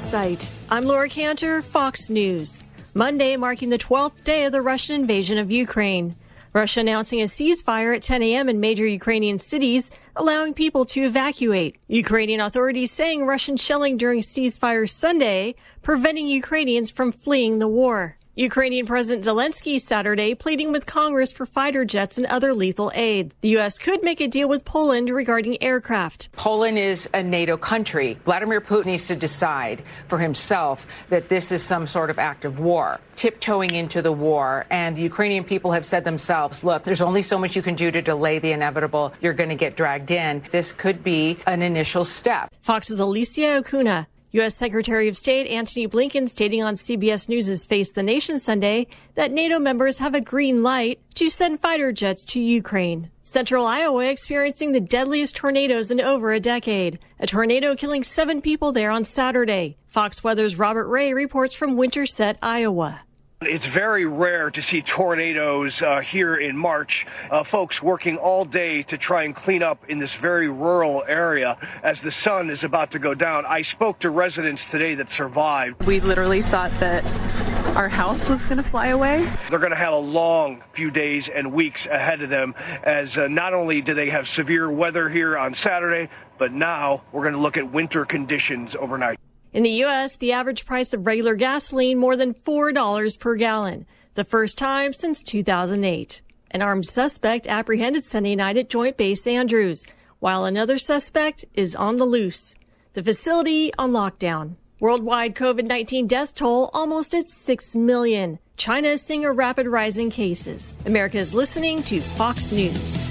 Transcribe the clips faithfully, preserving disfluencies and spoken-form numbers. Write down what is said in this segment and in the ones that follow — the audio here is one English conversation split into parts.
site. I'm Laura Cantor, Fox News. Monday marking the twelfth day of the Russian invasion of Ukraine. Russia announcing a ceasefire at ten a.m. in major Ukrainian cities, allowing people to evacuate. Ukrainian authorities saying Russian shelling during ceasefire Sunday, preventing Ukrainians from fleeing the war. Ukrainian President Zelensky Saturday pleading with Congress for fighter jets and other lethal aid. The U S could make a deal with Poland regarding aircraft. Poland is a NATO country. Vladimir Putin needs to decide for himself that this is some sort of act of war, tiptoeing into the war. And the Ukrainian people have said themselves, look, there's only so much you can do to delay the inevitable. You're going to get dragged in. This could be an initial step. Fox's Alicia Okuna. U S. Secretary of State Antony Blinken stating on C B S News' Face the Nation Sunday that NATO members have a green light to send fighter jets to Ukraine. Central Iowa experiencing the deadliest tornadoes in over a decade. A tornado killing seven people there on Saturday. Fox Weather's Robert Ray reports from Winterset, Iowa. It's very rare to see tornadoes uh, here in March. Uh, folks working all day to try and clean up in this very rural area as the sun is about to go down. I spoke to residents today that survived. We literally thought that our house was going to fly away. They're going to have a long few days and weeks ahead of them as uh, not only do they have severe weather here on Saturday, but now we're going to look at winter conditions overnight. In the U S, the average price of regular gasoline more than four dollars per gallon, the first time since two thousand eight. An armed suspect apprehended Sunday night at Joint Base Andrews, while another suspect is on the loose. The facility on lockdown. Worldwide COVID nineteen death toll almost at six million. China is seeing a rapid rise in cases. America is listening to Fox News.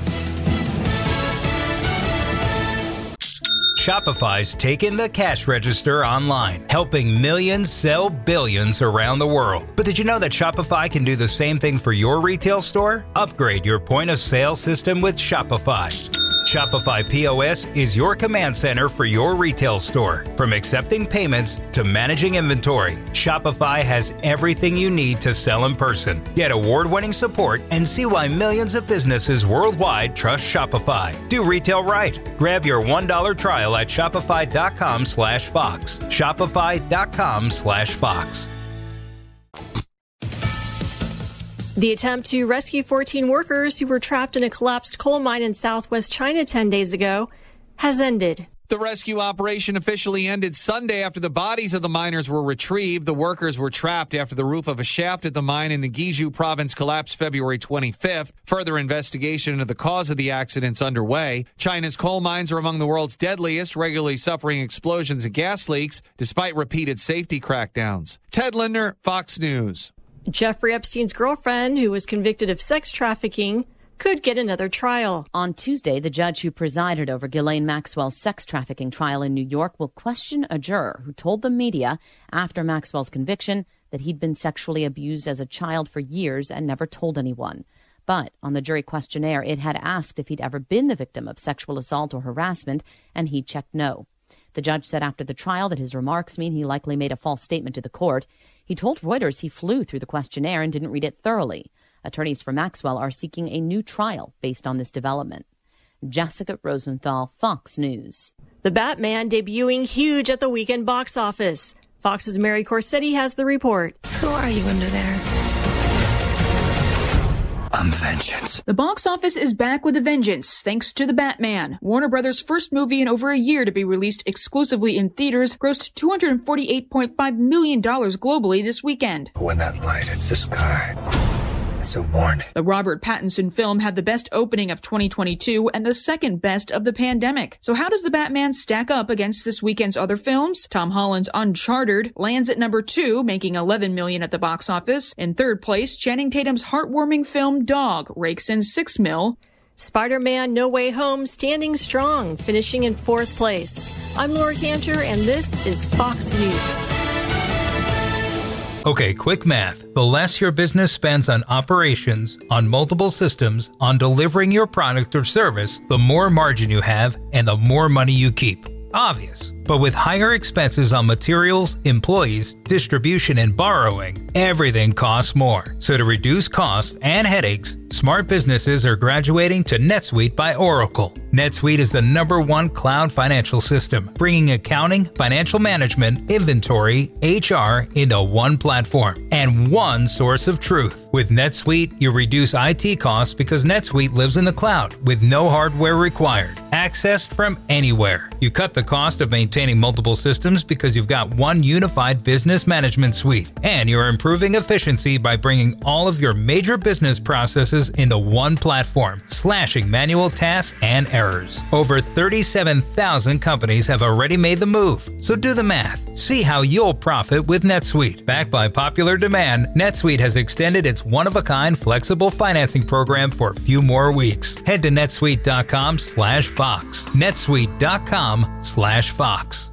Shopify's taken the cash register online, helping millions sell billions around the world. But did you know that Shopify can do the same thing for your retail store? Upgrade your point of sale system with Shopify. Shopify P O S is your command center for your retail store. From accepting payments to managing inventory, Shopify has everything you need to sell in person. Get award-winning support and see why millions of businesses worldwide trust Shopify. Do retail right. Grab your one dollar trial at shopify.com slash Fox. Shopify.com slash Fox. The attempt to rescue fourteen workers who were trapped in a collapsed coal mine in southwest China ten days ago has ended. The rescue operation officially ended Sunday after the bodies of the miners were retrieved. The workers were trapped after the roof of a shaft at the mine in the Guizhou province collapsed February twenty-fifth. Further investigation into the cause of the accident's underway. China's coal mines are among the world's deadliest, regularly suffering explosions and gas leaks despite repeated safety crackdowns. Ted Linder, Fox News. Jeffrey Epstein's girlfriend, who was convicted of sex trafficking, could get another trial. On Tuesday, the judge who presided over Ghislaine Maxwell's sex trafficking trial in New York will question a juror who told the media after Maxwell's conviction that he'd been sexually abused as a child for years and never told anyone. But on the jury questionnaire, it had asked if he'd ever been the victim of sexual assault or harassment, and he checked no. The judge said after the trial that his remarks mean he likely made a false statement to the court. He told Reuters he flew through the questionnaire and didn't read it thoroughly. Attorneys for Maxwell are seeking a new trial based on this development. Jessica Rosenthal, Fox News. The Batman debuting huge at the weekend box office. Fox's Mary Corsetti has the report. Who are you under there? I'm vengeance. The box office is back with a vengeance, thanks to The Batman. Warner Brothers' first movie in over a year to be released exclusively in theaters grossed two hundred forty-eight point five million dollars globally this weekend. When that light hits the sky, it's a warning. The Robert Pattinson film had the best opening of twenty twenty-two and the second best of the pandemic. So how does The Batman stack up against this weekend's other films? Tom Holland's Uncharted lands at number two, making eleven million dollars at the box office. In third place, Channing Tatum's heartwarming film Dog rakes in six mil. Spider-Man No Way Home standing strong, finishing in fourth place. I'm Laura Cantor, and this is Fox News. Okay, quick math. The less your business spends on operations, on multiple systems, on delivering your product or service, the more margin you have and the more money you keep. Obvious. But with higher expenses on materials, employees, distribution, and borrowing, everything costs more. So to reduce costs and headaches, smart businesses are graduating to NetSuite by Oracle. NetSuite is the number one cloud financial system, bringing accounting, financial management, inventory, H R into one platform and one source of truth. With NetSuite, you reduce I T costs because NetSuite lives in the cloud with no hardware required, accessed from anywhere. You cut the cost of maintaining multiple systems because you've got one unified business management suite, and you're improving efficiency by bringing all of your major business processes into one platform, slashing manual tasks and errors. Over thirty-seven thousand companies have already made the move, so do the math. See how you'll profit with NetSuite. Backed by popular demand, NetSuite has extended its one-of-a-kind flexible financing program for a few more weeks. Head to netsuite dot com slash Fox. netsuite dot com slash Fox.